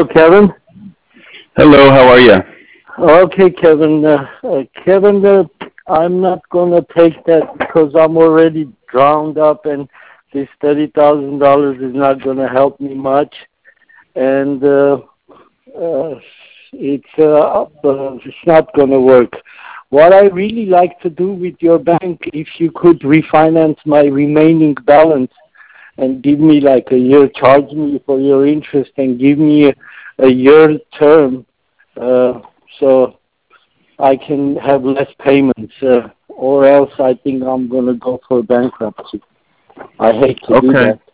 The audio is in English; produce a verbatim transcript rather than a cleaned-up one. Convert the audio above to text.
Kevin. Hello, how are you? Okay, Kevin. Uh, uh, Kevin, uh, I'm not going to take that because I'm already drowned up, and this thirty thousand dollars is not going to help me much. And uh, uh, it's, uh, uh, it's not going to work. What I really like to do with your bank, if you could refinance my remaining balance and give me like a year, charge me for your interest and give me a, a year term, uh, so I can have less payments, uh, or else I think I'm going to go for bankruptcy. I hate to do Okay. that.